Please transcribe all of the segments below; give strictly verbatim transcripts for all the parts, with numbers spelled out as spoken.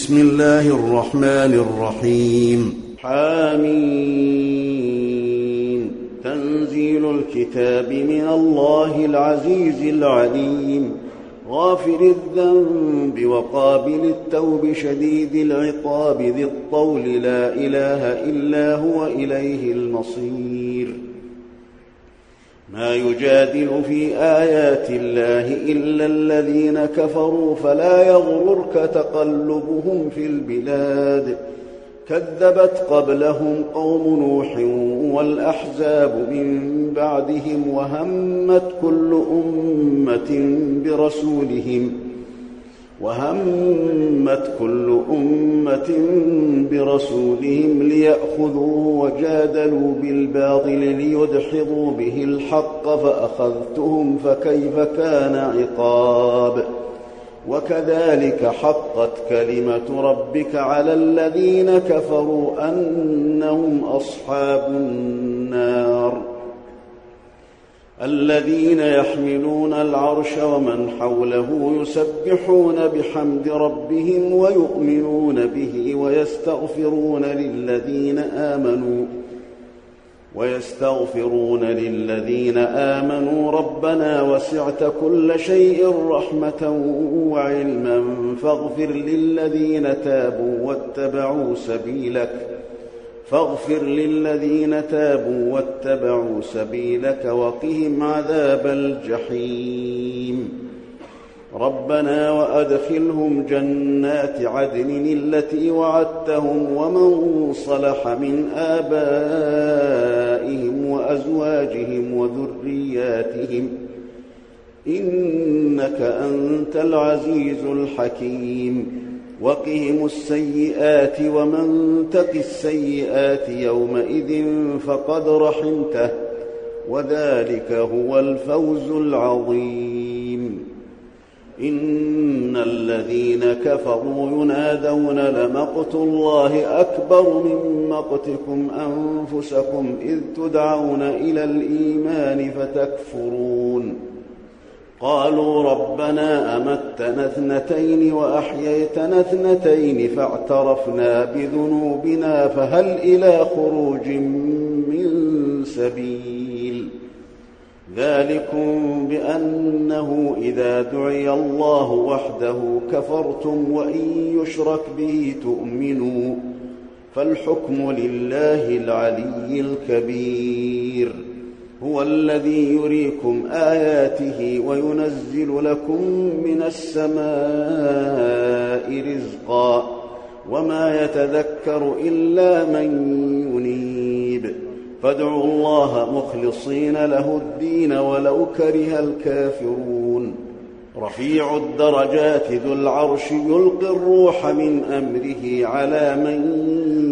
بسم الله الرحمن الرحيم. حامين. تنزيل الكتاب من الله العزيز العليم، غافر الذنب وقابل التوب شديد العقاب ذي الطول، لا إله إلا هو إليه المصير. ما يجادل في آيات الله إلا الذين كفروا، فلا يغررك تقلبهم في البلاد. كذبت قبلهم قوم نوح والأحزاب من بعدهم، وهمت كل أمة برسولهم وهمت كل أمة برسولهم ليأخذوه، وجادلوا بالباطل ليدحضوا به الحق، فأخذتهم فكيف كان عقاب. وكذلك حقت كلمة ربك على الذين كفروا أنهم أصحاب النار. الذين يحملون العرش ومن حوله يسبحون بحمد ربهم ويؤمنون به ويستغفرون للذين آمنوا ويستغفرون للذين آمنوا ربنا وسعت كل شيء رحمة وعلما فاغفر للذين تابوا واتبعوا سبيلك فاغفر للذين تابوا واتبعوا سبيلك وقهم عذاب الجحيم. ربنا وأدخلهم جنات عدن التي وعدتهم ومن صلح من آبائهم وأزواجهم وذرياتهم، إنك أنت العزيز الحكيم. وقهم السيئات ومن تق السيئات يومئذ فقد رحمته، وذلك هو الفوز العظيم. إن الذين كفروا ينادون لمقت الله أكبر من مقتكم أنفسكم إذ تدعون إلى الإيمان فتكفرون. قالوا ربنا أمتنا اثنتين وأحييتنا اثنتين فاعترفنا بذنوبنا فهل إلى خروج من سبيل. ذلكم بأنه إذا دعي الله وحده كفرتم وإن يشرك به تؤمنوا، فالحكم لله العلي الكبير. هو الذي يريكم آياته وينزل لكم من السماء رزقا، وما يتذكر إلا من ينيب. فادعوا الله مخلصين له الدين ولو كره الكافرون. رفيع الدرجات ذو العرش يلقي الروح من أمره على من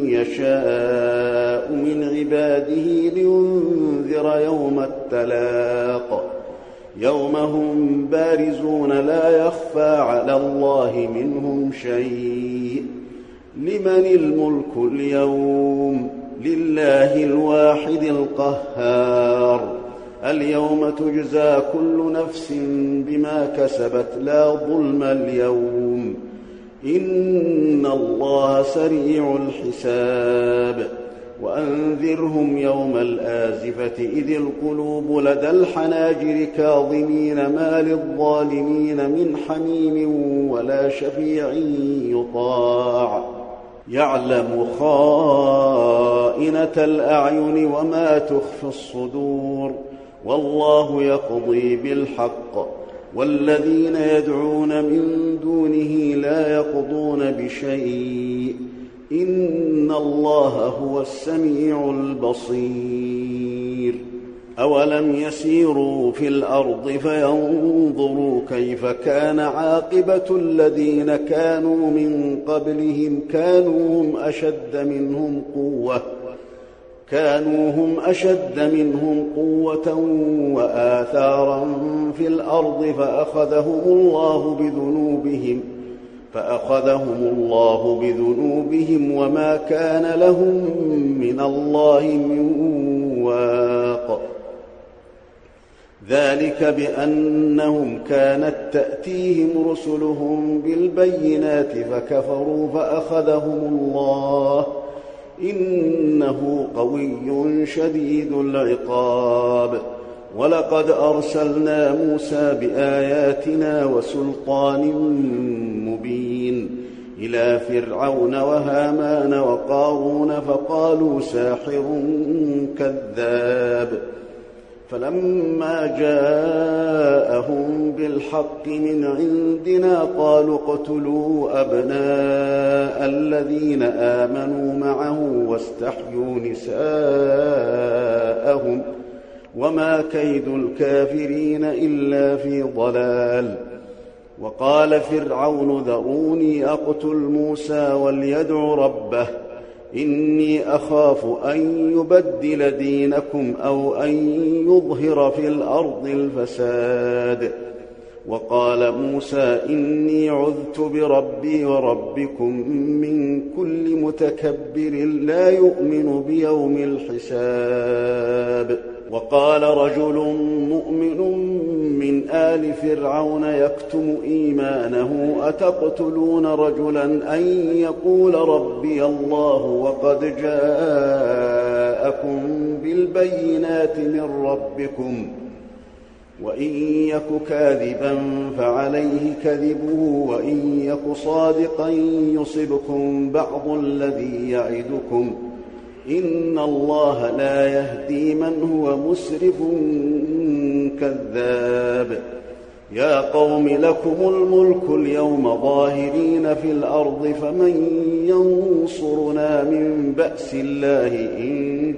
يشاء من عباده لينذر يوم التلاق، يوم هم بارزون لا يخفى على الله منهم شيء. لمن الملك اليوم؟ لله الواحد القهار. اليوم تجزى كل نفس بما كسبت لا ظلم اليوم، إن الله سريع الحساب. وأنذرهم يوم الآزفة إذ القلوب لدى الحناجر كاظمين ما للظالمين من حميم ولا شفيع يطاع. يعلم خائنة الأعين وما تخفي الصدور، والله يقضي بالحق، والذين يدعون من دونه لا يقضون بشيء، إن الله هو السميع البصير. أولم يسيروا في الأرض فينظروا كيف كان عاقبة الذين كانوا من قبلهم، كانوا هم أشد منهم قوة كانوا هم أشد منهم قوة وآثارا في الأرض فأخذهم الله بذنوبهم فأخذهم الله بذنوبهم وما كان لهم من الله من واق. ذلك بأنهم كانت تأتيهم رسلهم بالبينات فكفروا فأخذهم الله إنه قوي شديد العقاب. ولقد أرسلنا موسى بآياتنا وسلطان مبين إلى فرعون وهامان وقارون فقالوا ساحر كذاب. فلما جاءهم بالحق من عندنا قالوا اقتلوا أبناء الذين آمنوا معه واستحيوا نساءهم وما كيد الكافرين إلا في ضلال. وقال فرعون ذروني أقتل موسى وليدع ربه إني أخاف أن يبدل دينكم أو أن يظهر في الأرض الفساد. وقال موسى إني عذت بربي وربكم من كل متكبر لا يؤمن بيوم الحساب. وقال رجل مؤمن من آل فرعون يكتم إيمانه أتقتلون رجلا أن يقول ربي الله وقد جاءكم بالبينات من ربكم وإن يك كاذبا فعليه كذبه وإن يك صادقا يصبكم بعض الذي يعدكم إن الله لا يهدي من هو مسرف كذاب. يا قوم لكم الملك اليوم ظاهرين في الأرض فمن ينصرنا من بأس الله إن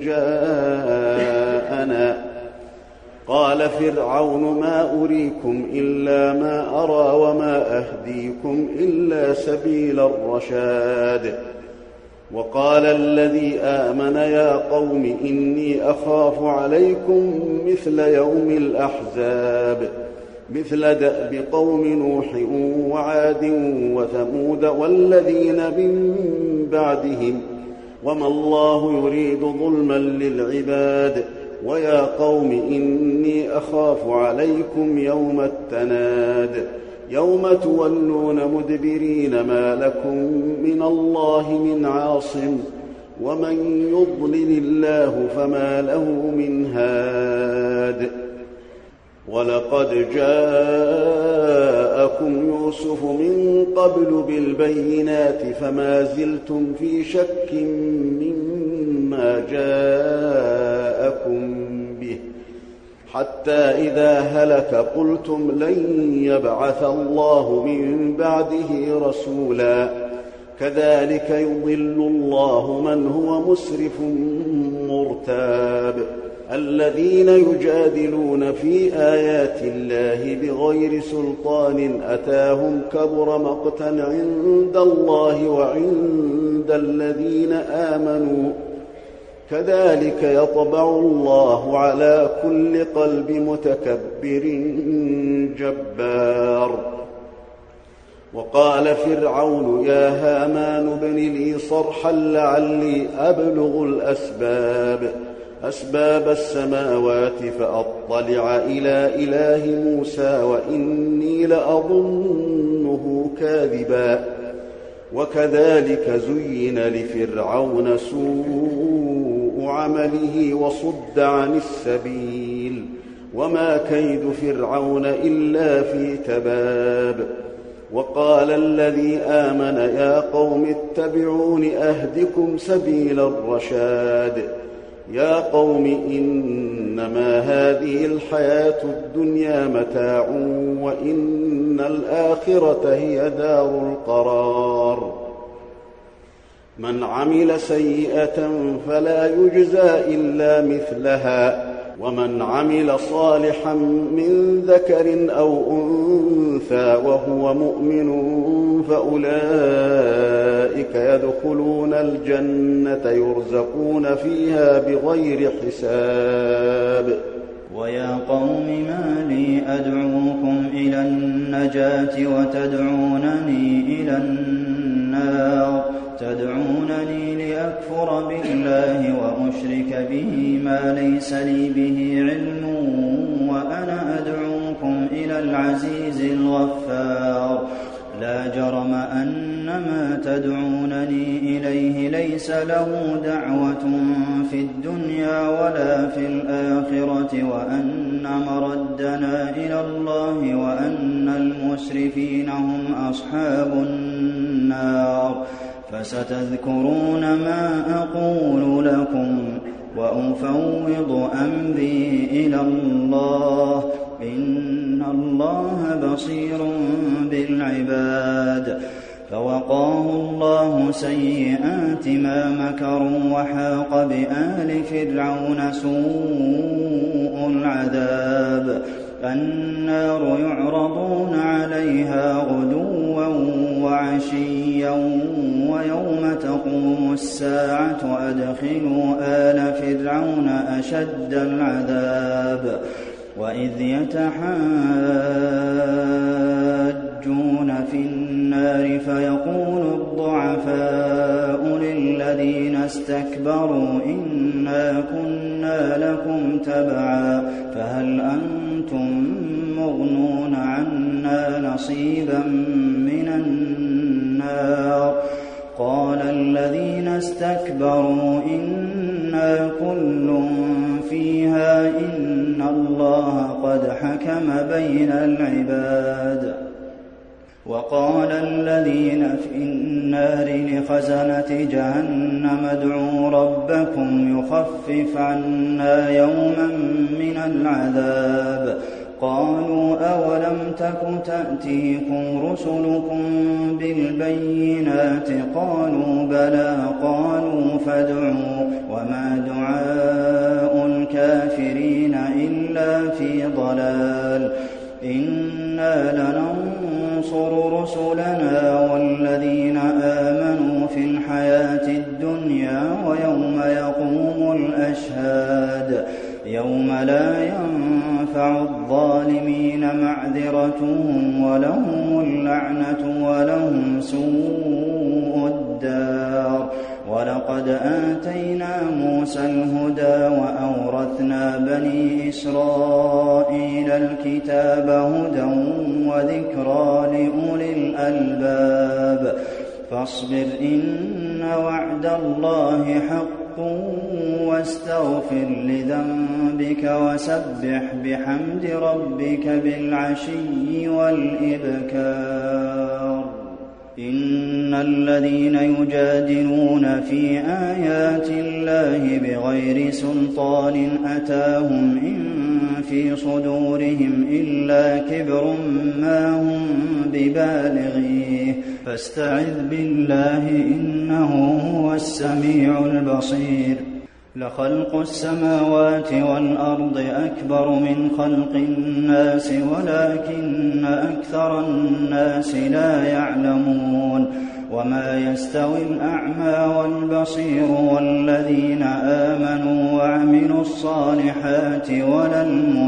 جاءنا. قال فرعون ما أريكم إلا ما أرى وما أهديكم إلا سبيل الرشاد. وقال الذي آمن يا قوم إني أخاف عليكم مثل يوم الأحزاب مثل دأب قوم نوح وعاد وثمود والذين من بعدهم وما الله يريد ظلما للعباد. ويا قوم إني أخاف عليكم يوم التناد يوم تولون مدبرين ما لكم من الله من عاصم ومن يضلل الله فما له من هاد. ولقد جاءكم يوسف من قبل بالبينات فما زلتم في شك مما جاءكم به حتى إذا هلك قلتم لن يبعث الله من بعده رسولا كذلك يضل الله من هو مسرف مرتاب. الذين يجادلون في آيات الله بغير سلطان أتاهم كبر مقتا عند الله وعند الذين آمنوا كذلك يطبع الله على كل قلب متكبر جبار. وقال فرعون يا هامان ابن لي صرحا لعلي أبلغ الأسباب أسباب السماوات فأطلع إلى إله موسى وإني لأظنه كاذبا. وكذلك زين لفرعون سوء عمله وصد عن السبيل وما كيد فرعون إلا في تباب. وقال الذي آمن يا قوم اتبعون أهدكم سبيل الرشاد. يا قوم إنما هذه الحياة الدنيا متاع وإن الآخرة هي دار القرار. من عمل سيئة فلا يجزى إلا مثلها ومن عمل صالحا من ذكر أو أنثى وهو مؤمن فأولئك يدخلون الجنة يرزقون فيها بغير حساب. ويا قوم ما لي أدعوكم إلى النجاة وتدعونني إلى النار تدعونني لأكفر بالله وأشرك به ما ليس لي به علم وأنا إلى العزيز الغفار لا جرم أن ما تدعونني إليه ليس له دعوة في الدنيا ولا في الآخرة وأن مردنا إلى الله وأن المسرفين هم أصحاب النار فستذكرون ما أقول لكم وأفوض أمري إلى الله إن الله بصير بالعباد فوقاه الله سيئات ما مكروا وحاق بآل فرعون سوء العذاب النار يعرضون عليها غدوا وعشيا ويوم تقوم الساعة أدخلوا آل فرعون أشد العذاب وإذ يتحاجون في النار فيقول الضعفاء للذين استكبروا إنا كنا لكم تبعا فهل أنتم مغنون عنا نصيبا من النار قال الذين استكبروا إنا كل فيها إن الله قد حكم بين العباد وقال الذين في النار لخزنة جهنم ادعوا ربكم يخفف عنا يوما من العذاب قالوا أولم تك تأتيكم رسلكم بالبينات قالوا بلى قالوا فادعوا وما دعاء الكافرين إلا في ضلال إنا لننصر رسلنا والذين آمنوا في الحياة الدنيا ويوم يقوم الأشهاد يوم لا ينفع الظالمين معذرتهم ولهم اللعنة ولهم سوء الدار ولقد آتينا موسى الهدى وأورثنا بني إسرائيل الكتاب هدى وذكرى لأولي الألباب فاصبر إن وعد الله حق واستغفر لذنبك وسبح بحمد ربك بالعشي والإبكار إن الذين يجادلون في آيات الله بغير سلطان أتاهم إن في صدورهم إلا كبر ما هم ببالغيه فاستعذ بالله إنه هو السميع البصير لخلق السماوات والأرض أكبر من خلق الناس ولكن أكثر الناس لا يعلمون وما يستوي الأعمى والبصير والذين آمنوا وعملوا الصالحات ولا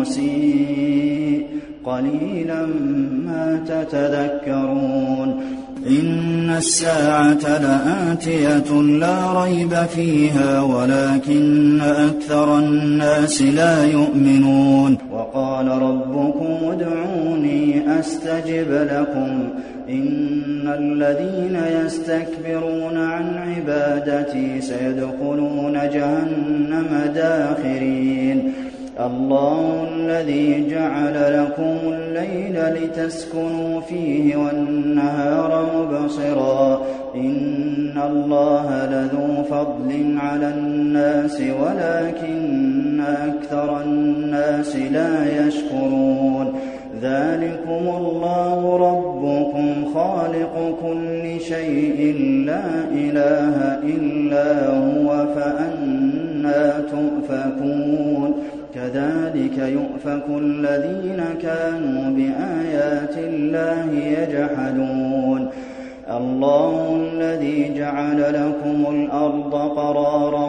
المسيء قليلا ما تتذكرون إن الساعة لآتية لا ريب فيها ولكن أكثر الناس لا يؤمنون وقال ربكم ادعوني أستجب لكم إن الذين يستكبرون عن عبادتي سيدخلون جهنم داخرين الله الذي جعل لكم الليل لتسكنوا فيه والنهار مبصرا إن الله لذو فضل على الناس ولكن أكثر الناس لا يشكرون ذلكم الله ربكم خالق كل شيء لا إله إلا هو فأنى تؤفكون كذلك يؤفك الذين كانوا بآيات الله يجحدون الله الذي جعل لكم الأرض قرارا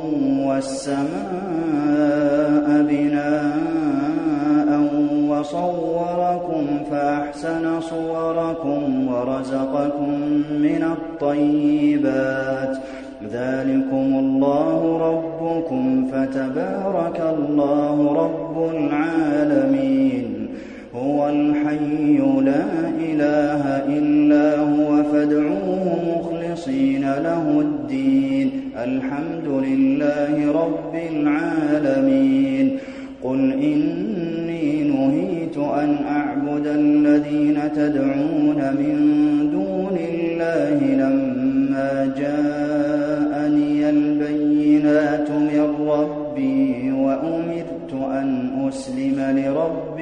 والسماء بناء وصوركم فأحسن صوركم ورزقكم من الطيبات ذلكم الله ربكم فتبارك الله رب العالمين هو الحي لا إله إلا هو فادعوه مخلصين له الدين الحمد لله رب العالمين قل إني نهيت أن أعبد الذين تدعون من دون الله لما جاءني البينات من ربي وأمرت أن أسلم لرب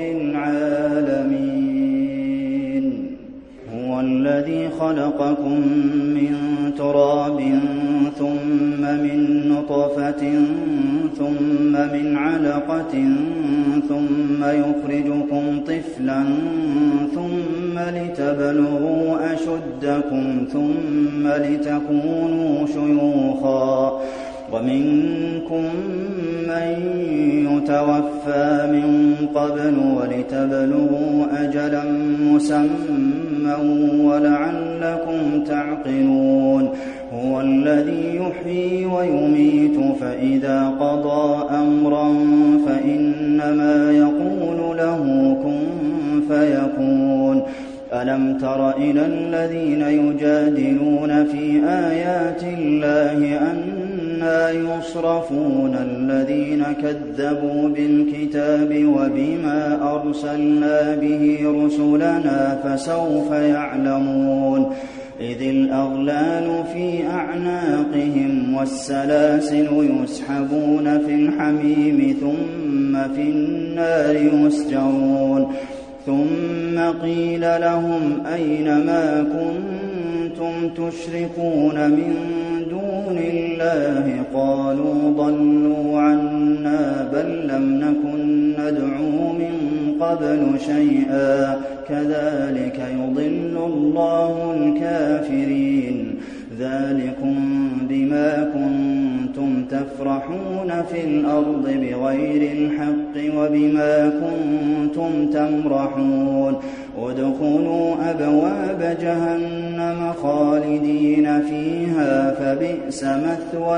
العالمين هو الذي خلقكم من تراب ثم من نطفة ثم من علقة ثم يخرجكم طفلا ثم لتبلغوا أشدكم ثم لتكونوا شيوخا ومنكم من يتوفى من قبل ولتبلغوا أجلا مسمى ولعلكم تعقلون هو الذي يحيي ويميت فإذا قضى أمرا فإنما يقول له كن فيكون ألم تر إلى الذين يجادلون في آيات الله أنى يصرفون الذين كذبوا بالكتاب وبما أرسلنا به رسلنا فسوف يعلمون إذ الأغلال في أعناقهم والسلاسل يسحبون في الحميم ثم في النار يسجرون ثم قيل لهم أين ما كنتم تشركون من دون الله قالوا ضلوا عنا بل لم نكن ندعو من قبل شيئا كذلك يضل الله الكافرين ذلكم بما كنتم تفرحون في الأرض بغير الحق وبما كنتم تمرحون ادخلوا أبواب جهنم خالدين فيها فبئس مثوى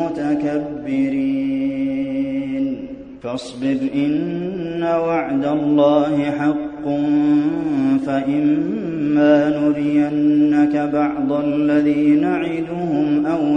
المتكبرين فاصبر إن وعد الله حق فإما نرينك بعض الذي نعدهم أو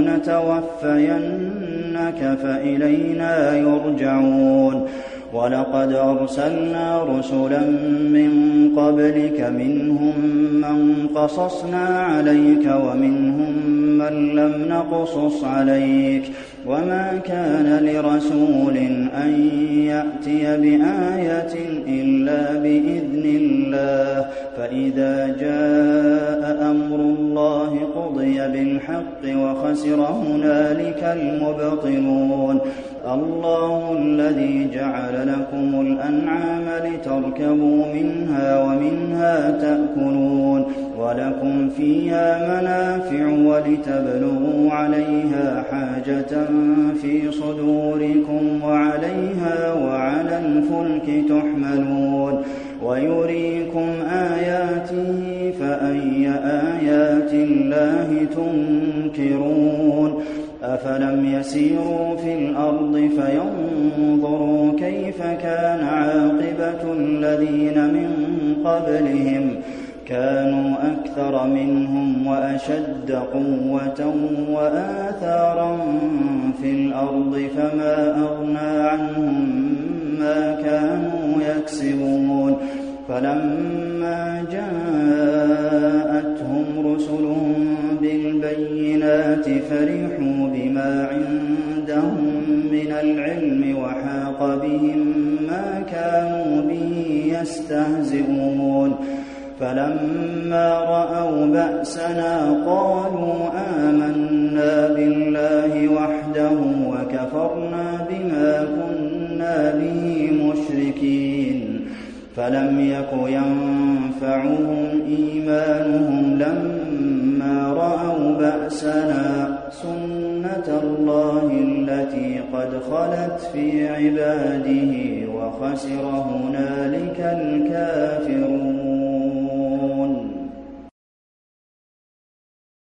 نتوفينك فإلينا يرجعون ولقد أرسلنا رسلا من قبلك منهم من قصصنا عليك ومنهم من لم نقصص عليك وما كان لرسول أن يأتي بآية إلا بإذن الله فإذا جاء أمر الله قضي بالحق وخسر هنالك المبطلون الله الذي جعل لكم الأنعام لتركبوا منها ومنها تأكلون ولكم فيها منافع ولتبلغوا عليها حاجة في صدوركم وعليها وعلى الفلك تحملون ويريكم آياته فأي آيات الله تنكرون أفلم يسيروا في الأرض فينظروا كيف كان عاقبة الذين من قبلهم كانوا أكثر منهم وأشد قوة وآثارا في الأرض فما أغنى عنهم ما كانوا يكسبون فلما جاءتهم رسلهم بالبينات فرحوا بما عندهم من العلم وحاق بهم ما كانوا به يستهزئون فلما رأوا بأسنا قالوا آمنا بالله وحده وكفرنا بما كنا به مشركين فلم يك ينفعهم إيمانهم لما رأوا بأسنا سنة الله التي قد خلت في عباده وخسر هنالك الكافرون